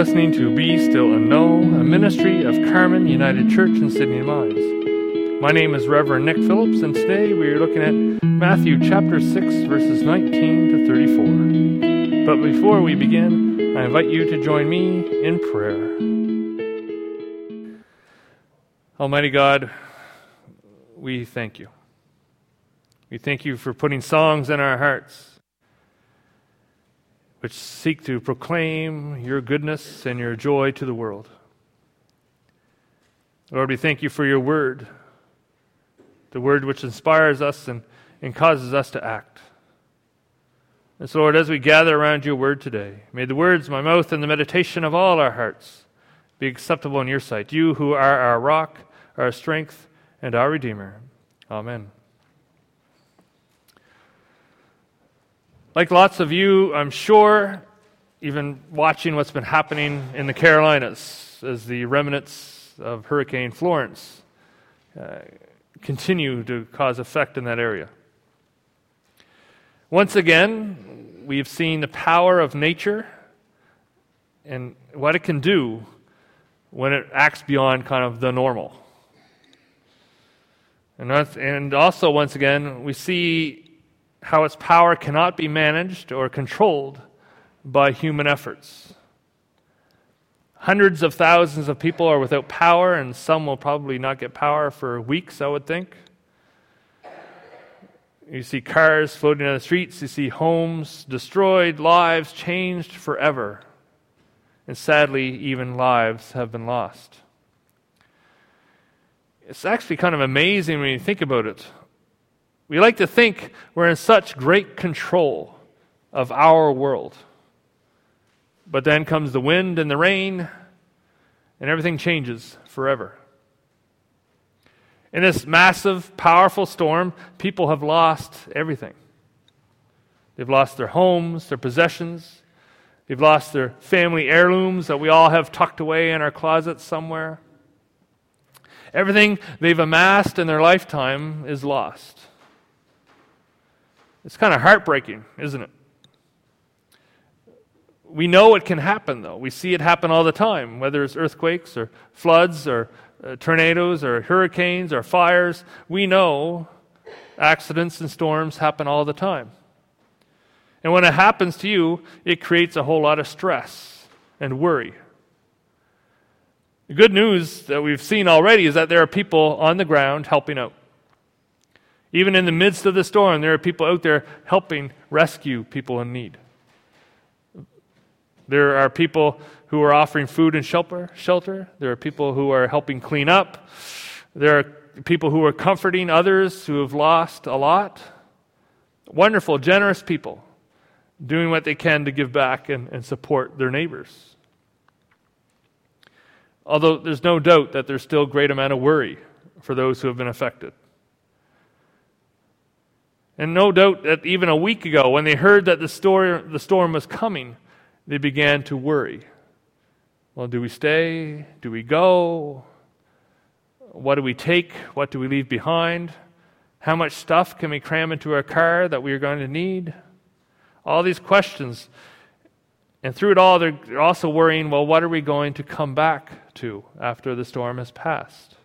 listening to Be Still and Know, a ministry of Carmen United Church in Sydney Mines. My name is Reverend Nick Phillips, and today we are looking at Matthew chapter 6, verses 19 to 34. But before we begin, I invite you to join me in prayer. Almighty God, we thank you. We thank you for putting songs in our hearts which seek to proclaim your goodness and your joy to the world. Lord, we thank you for your word, the word which inspires us and causes us to act. And so, Lord, as we gather around your word today, may the words of my mouth and the meditation of all our hearts be acceptable in your sight, you who are our rock, our strength, and our Redeemer. Amen. Like lots of you, I'm sure, even watching what's been happening in the Carolinas as the remnants of Hurricane Florence continue to cause effect in that area. Once again, we've seen the power of nature and what it can do when it acts beyond kind of the normal. And also, once again, we see how its power cannot be managed or controlled by human efforts. Hundreds of thousands of people are without power, and some will probably not get power for weeks, I would think. You see cars floating on the streets, you see homes destroyed, lives changed forever. And sadly, even lives have been lost. It's actually kind of amazing when you think about it. We like to think we're in such great control of our world. But then comes the wind and the rain, and everything changes forever. In this massive, powerful storm, people have lost everything. They've lost their homes, their possessions. They've lost their family heirlooms that we all have tucked away in our closets somewhere. Everything they've amassed in their lifetime is lost. It's kind of heartbreaking, isn't it? We know it can happen, though. We see it happen all the time, whether it's earthquakes or floods or tornadoes or hurricanes or fires. We know accidents and storms happen all the time. And when it happens to you, it creates a whole lot of stress and worry. The good news that we've seen already is that there are people on the ground helping out. Even in the midst of the storm, there are people out there helping rescue people in need. There are people who are offering food and shelter. There are people who are helping clean up. There are people who are comforting others who have lost a lot. Wonderful, generous people doing what they can to give back and support their neighbors. Although there's no doubt that there's still a great amount of worry for those who have been affected. And no doubt that even a week ago, when they heard that the storm was coming, they began to worry. Well, do we stay? Do we go? What do we take? What do we leave behind? How much stuff can we cram into our car that we are going to need? All these questions. And through it all, they're also worrying, well, what are we going to come back to after the storm has passed?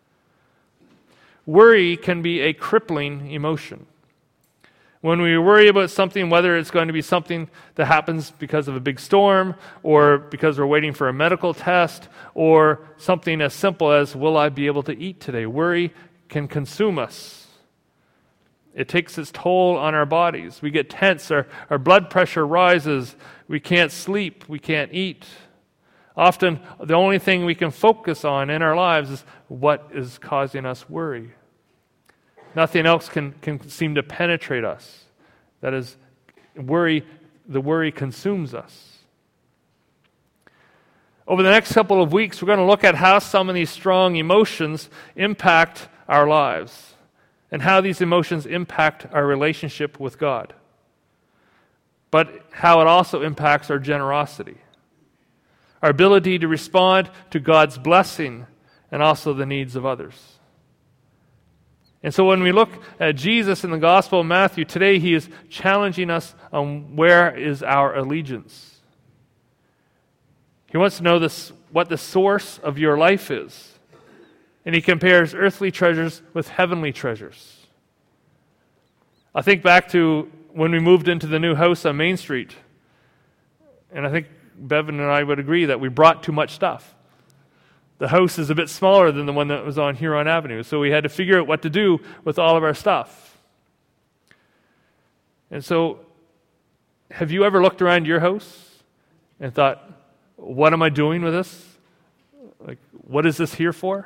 Worry can be a crippling emotion. When we worry about something, whether it's going to be something that happens because of a big storm, or because we're waiting for a medical test, or something as simple as, will I be able to eat today? Worry can consume us. It takes its toll on our bodies. We get tense, our blood pressure rises, we can't sleep, we can't eat. Often, the only thing we can focus on in our lives is what is causing us worry. Nothing else can seem to penetrate us. That is, the worry consumes us. Over the next couple of weeks, we're going to look at how some of these strong emotions impact our lives and how these emotions impact our relationship with God, but how it also impacts our generosity, our ability to respond to God's blessing and also the needs of others. And so when we look at Jesus in the Gospel of Matthew, today he is challenging us on where is our allegiance. He wants to know what the source of your life is. And he compares earthly treasures with heavenly treasures. I think back to when we moved into the new house on Main Street. And I think Bevan and I would agree that we brought too much stuff. The house is a bit smaller than the one that was on Huron Avenue. So we had to figure out what to do with all of our stuff. And so, have you ever looked around your house and thought, what am I doing with this? Like, what is this here for?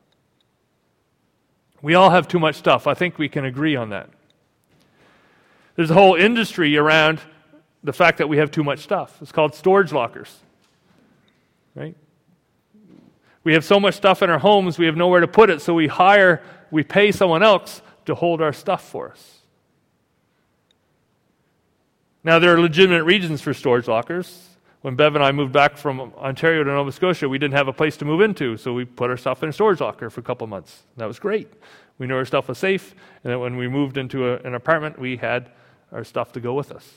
We all have too much stuff. I think we can agree on that. There's a whole industry around the fact that we have too much stuff. It's called storage lockers. Right? We have so much stuff in our homes, we have nowhere to put it, so we pay someone else to hold our stuff for us. Now, there are legitimate reasons for storage lockers. When Bev and I moved back from Ontario to Nova Scotia, we didn't have a place to move into, so we put our stuff in a storage locker for a couple of months. That was great. We knew our stuff was safe, and then when we moved into an apartment, we had our stuff to go with us.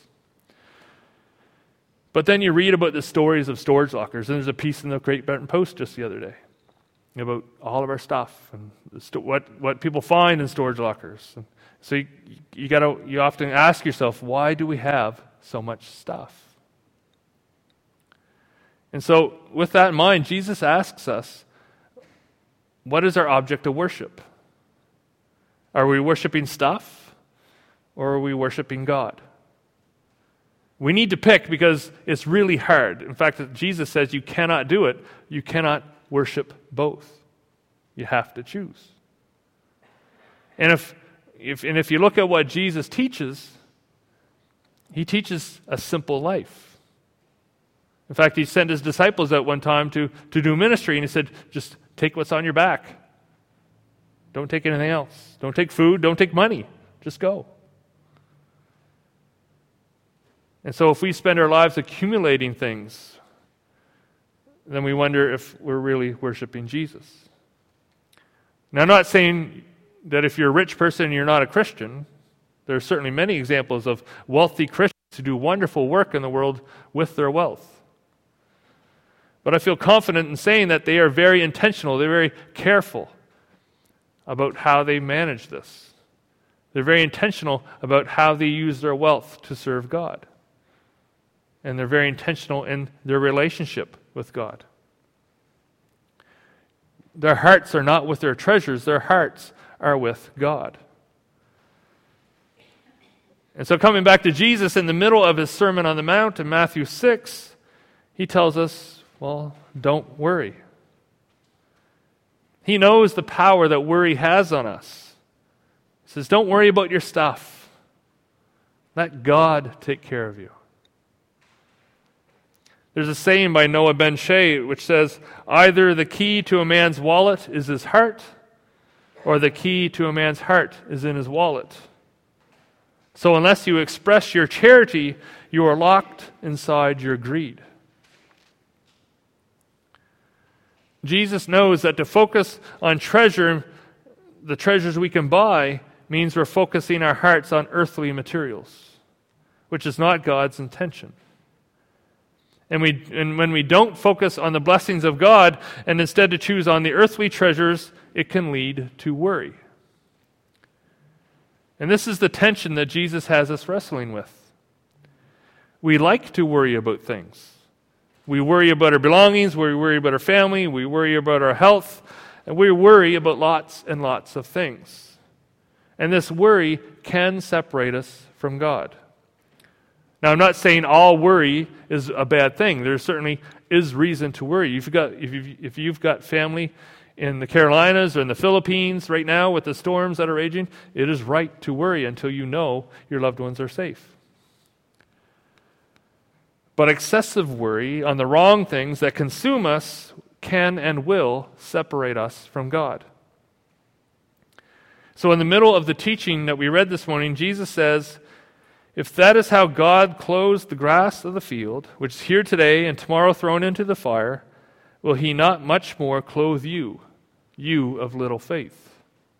But then you read about the stories of storage lockers, and there's a piece in the Great Barrington Post just the other day about all of our stuff and what people find in storage lockers. And so you often ask yourself, why do we have so much stuff? And so, with that in mind, Jesus asks us, what is our object of worship? Are we worshiping stuff, or are we worshiping God? We need to pick because it's really hard. In fact, Jesus says you cannot do it. You cannot worship both. You have to choose. And if you look at what Jesus teaches, he teaches a simple life. In fact, he sent his disciples out one time to do ministry, and he said, just take what's on your back. Don't take anything else. Don't take food. Don't take money. Just go. And so if we spend our lives accumulating things, then we wonder if we're really worshiping Jesus. Now, I'm not saying that if you're a rich person and you're not a Christian. There are certainly many examples of wealthy Christians who do wonderful work in the world with their wealth. But I feel confident in saying that they are very intentional, they're very careful about how they manage this. They're very intentional about how they use their wealth to serve God. And they're very intentional in their relationship with God. Their hearts are not with their treasures, their hearts are with God. And so coming back to Jesus in the middle of his Sermon on the Mount in Matthew 6, he tells us, well, don't worry. He knows the power that worry has on us. He says, don't worry about your stuff. Let God take care of you. There's a saying by Noah Ben Shea which says, either the key to a man's wallet is his heart, or the key to a man's heart is in his wallet. So unless you express your charity, you are locked inside your greed. Jesus knows that to focus on the treasures we can buy, means we're focusing our hearts on earthly materials, which is not God's intention. And when we don't focus on the blessings of God and instead to choose on the earthly treasures, it can lead to worry. And this is the tension that Jesus has us wrestling with. We like to worry about things. We worry about our belongings, we worry about our family, we worry about our health, and we worry about lots and lots of things. And this worry can separate us from God. Now, I'm not saying all worry is a bad thing. There certainly is reason to worry. If you've got family in the Carolinas or in the Philippines right now with the storms that are raging, it is right to worry until you know your loved ones are safe. But excessive worry on the wrong things that consume us can and will separate us from God. So in the middle of the teaching that we read this morning, Jesus says, if that is how God clothes the grass of the field, which is here today and tomorrow thrown into the fire, will he not much more clothe you, you of little faith?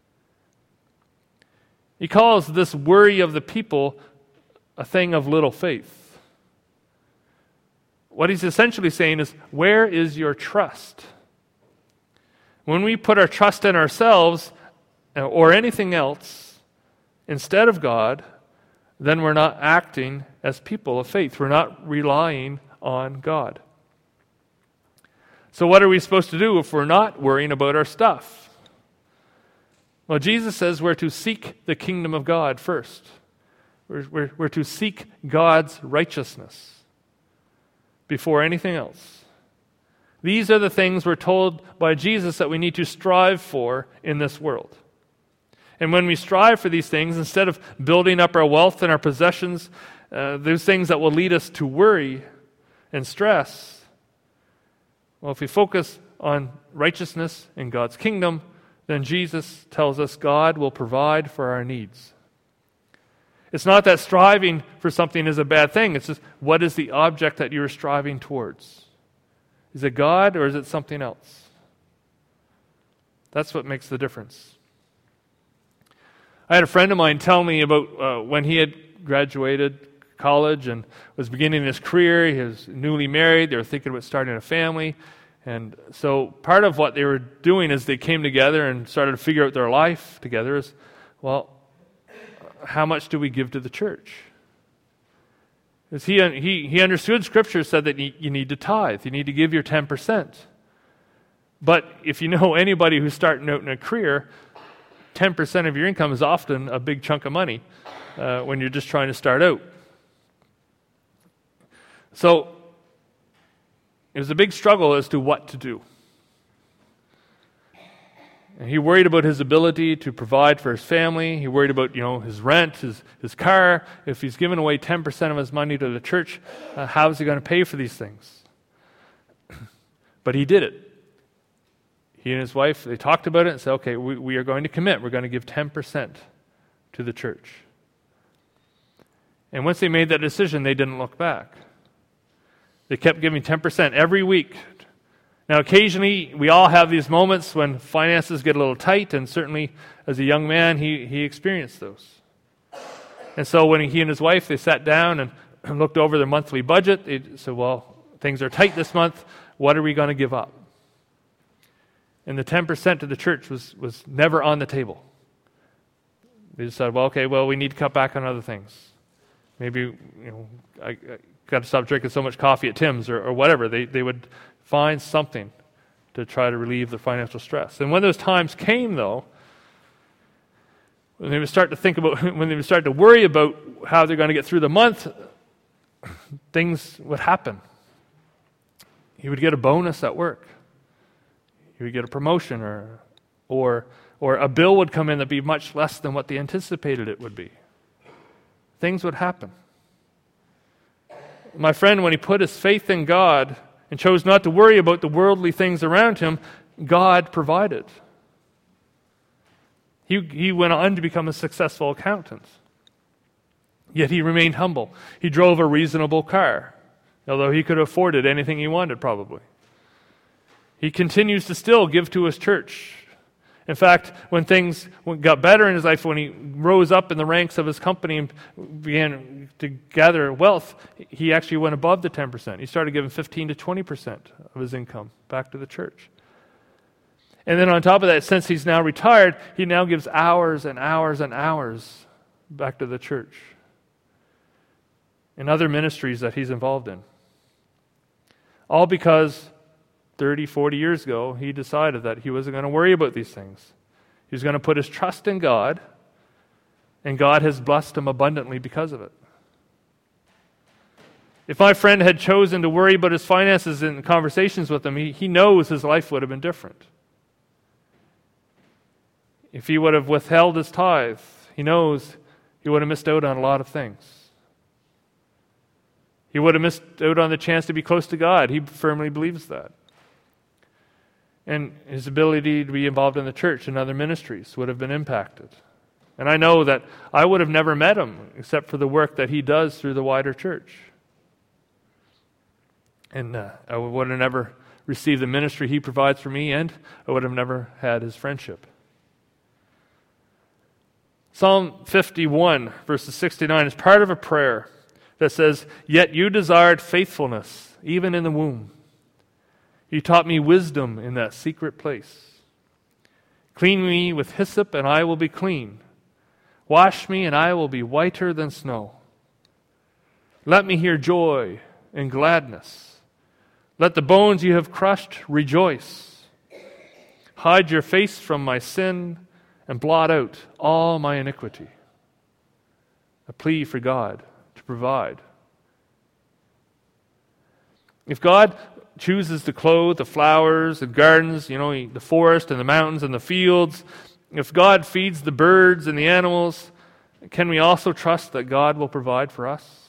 He calls this worry of the people a thing of little faith. what he's essentially saying is, where is your trust? When we put our trust in ourselves or anything else instead of God, then we're not acting as people of faith. We're not relying on God. So what are we supposed to do if we're not worrying about our stuff? Well, Jesus says we're to seek the kingdom of God first. We're to seek God's righteousness before anything else. These are the things we're told by Jesus that we need to strive for in this world. And when we strive for these things, instead of building up our wealth and our possessions, those things that will lead us to worry and stress, well, if we focus on righteousness in God's kingdom, then Jesus tells us God will provide for our needs. It's not that striving for something is a bad thing. It's just, what is the object that you're striving towards? Is it God or is it something else? That's what makes the difference. I had a friend of mine tell me about when he had graduated college and was beginning his career. He was newly married. They were thinking about starting a family. And so part of what they were doing as they came together and started to figure out their life together is, well, how much do we give to the church? Because he understood Scripture said that you need to tithe. You need to give your 10%. But if you know anybody who's starting out in a career, 10% of your income is often a big chunk of money when you're just trying to start out. So it was a big struggle as to what to do. And he worried about his ability to provide for his family. He worried about, his rent, his car. If he's giving away 10% of his money to the church, how is he going to pay for these things? But he did it. He and his wife, they talked about it and said, okay, we are going to commit. We're going to give 10% to the church. And once they made that decision, they didn't look back. They kept giving 10% every week. Now, occasionally, we all have these moments when finances get a little tight, and certainly as a young man, he experienced those. And so when he and his wife, they sat down and looked over their monthly budget, they said, well, things are tight this month. What are we going to give up? And the 10% to the church was never on the table. They decided, we need to cut back on other things. Maybe, I got to stop drinking so much coffee at Tim's or whatever. They would find something to try to relieve the financial stress. And when those times came, though, when they would start to worry about how they're going to get through the month, things would happen. He would get a bonus at work. He would get a promotion or a bill would come in that'd be much less than what they anticipated it would be. Things would happen. My friend, when he put his faith in God and chose not to worry about the worldly things around him, God provided. He went on to become a successful accountant. Yet he remained humble. He drove a reasonable car, although he could have afforded anything he wanted probably. He continues to still give to his church. In fact, when things got better in his life, when he rose up in the ranks of his company and began to gather wealth, he actually went above the 10%. He started giving 15 to 20% of his income back to the church. And then on top of that, since he's now retired, he now gives hours and hours and hours back to the church and other ministries that he's involved in. All because 30, 40 years ago, he decided that he wasn't going to worry about these things. He was going to put his trust in God, and God has blessed him abundantly because of it. If my friend had chosen to worry about his finances in conversations with him, he knows his life would have been different. If he would have withheld his tithe, he knows he would have missed out on a lot of things. He would have missed out on the chance to be close to God. He firmly believes that. And his ability to be involved in the church and other ministries would have been impacted. And I know that I would have never met him except for the work that he does through the wider church. And I would have never received the ministry he provides for me, and I would have never had his friendship. Psalm 51, verses 69, is part of a prayer that says, "Yet you desired faithfulness even in the womb. You taught me wisdom in that secret place. Clean me with hyssop, and I will be clean. Wash me, and I will be whiter than snow. Let me hear joy and gladness. Let the bones you have crushed rejoice. Hide your face from my sin and blot out all my iniquity. A plea for God to provide. If God chooses to clothe the flowers and gardens, the forest and the mountains and the fields, if God feeds the birds and the animals, can we also trust that God will provide for us?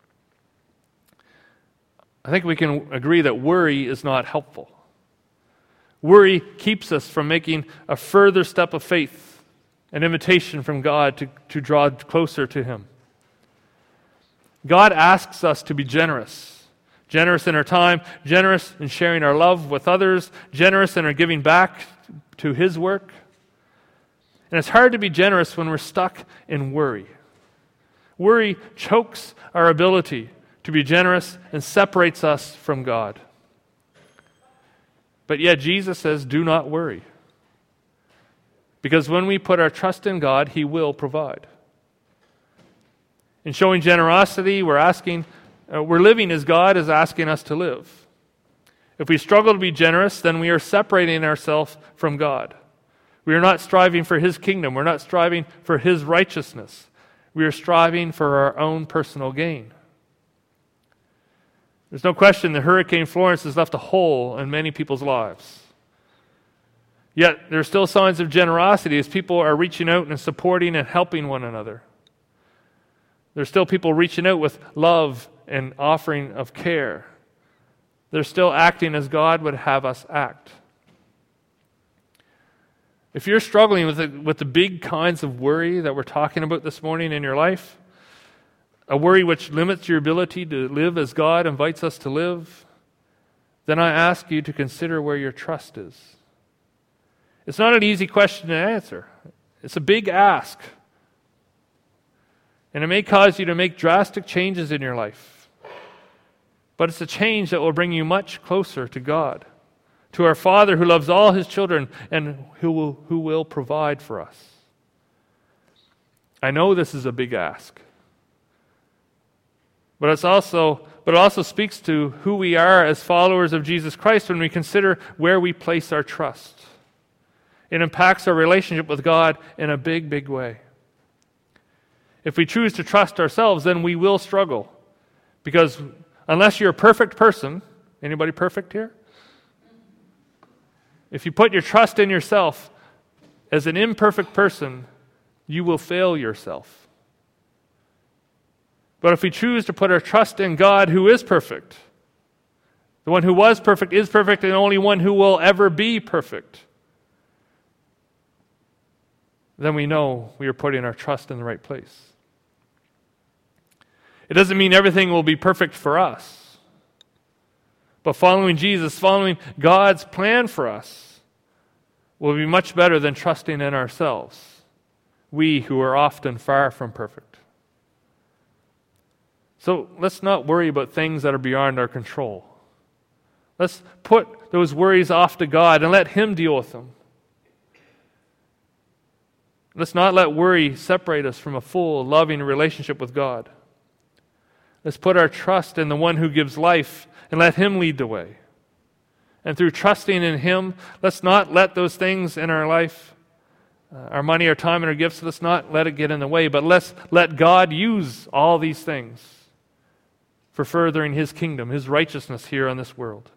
I think we can agree that worry is not helpful. Worry keeps us from making a further step of faith, an invitation from God to draw closer to Him. God asks us to be generous. Generous in our time, generous in sharing our love with others, generous in our giving back to His work. And it's hard to be generous when we're stuck in worry. Worry chokes our ability to be generous and separates us from God. But yet Jesus says, do not worry. Because when we put our trust in God, He will provide. In showing generosity, we're living as God is asking us to live. If we struggle to be generous, then we are separating ourselves from God. We are not striving for His kingdom. We're not striving for His righteousness. We are striving for our own personal gain. There's no question that Hurricane Florence has left a hole in many people's lives. Yet there are still signs of generosity as people are reaching out and supporting and helping one another. There's still people reaching out with love and offering of care. They're still acting as God would have us act. If you're struggling with the big kinds of worry that we're talking about this morning in your life, a worry which limits your ability to live as God invites us to live, then I ask you to consider where your trust is. It's not an easy question to answer. It's a big ask. And it may cause you to make drastic changes in your life. But it's a change that will bring you much closer to God, to our Father who loves all His children and who will provide for us. I know this is a big ask. But it also speaks to who we are as followers of Jesus Christ when we consider where we place our trust. It impacts our relationship with God in a big, big way. If we choose to trust ourselves, then we will struggle. Because unless you're a perfect person, anybody perfect here? If you put your trust in yourself as an imperfect person, you will fail yourself. But if we choose to put our trust in God who is perfect, the one who was perfect is perfect, and the only one who will ever be perfect, then we know we are putting our trust in the right place. It doesn't mean everything will be perfect for us. But following Jesus, following God's plan for us, will be much better than trusting in ourselves, we who are often far from perfect. So let's not worry about things that are beyond our control. Let's put those worries off to God and let Him deal with them. Let's not let worry separate us from a full, loving relationship with God. Let's put our trust in the one who gives life and let Him lead the way. And through trusting in Him, let's not let those things in our life, our money, our time, and our gifts, let's not let it get in the way, but let's let God use all these things for furthering His kingdom, His righteousness here on this world.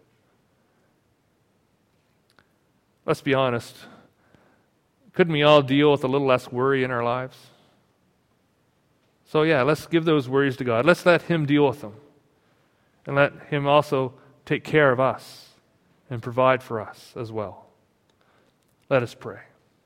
Let's be honest. Couldn't we all deal with a little less worry in our lives? So let's give those worries to God. Let's let Him deal with them. And let Him also take care of us and provide for us as well. Let us pray.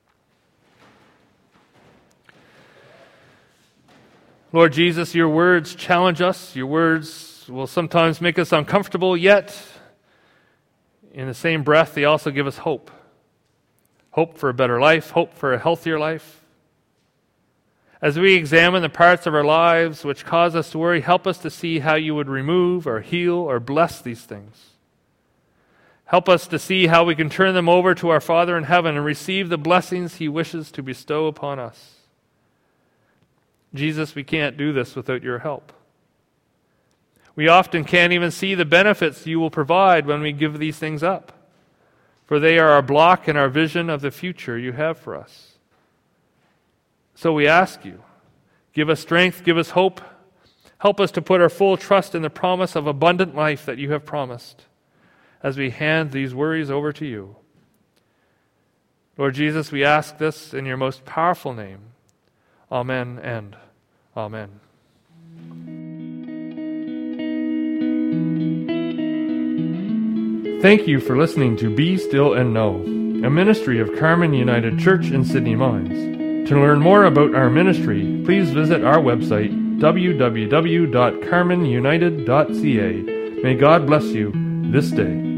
Lord Jesus, your words challenge us. Your words will sometimes make us uncomfortable, yet in the same breath, they also give us hope. Hope for a better life, hope for a healthier life. As we examine the parts of our lives which cause us to worry, help us to see how you would remove or heal or bless these things. Help us to see how we can turn them over to our Father in heaven and receive the blessings He wishes to bestow upon us. Jesus, we can't do this without your help. We often can't even see the benefits you will provide when we give these things up, for they are our block in our vision of the future you have for us. So we ask you, give us strength, give us hope. Help us to put our full trust in the promise of abundant life that you have promised as we hand these worries over to you. Lord Jesus, we ask this in your most powerful name. Amen and amen. Thank you for listening to Be Still and Know, a ministry of Carmen United Church in Sydney Mines. To learn more about our ministry, please visit our website, www.carmenunited.ca. May God bless you this day.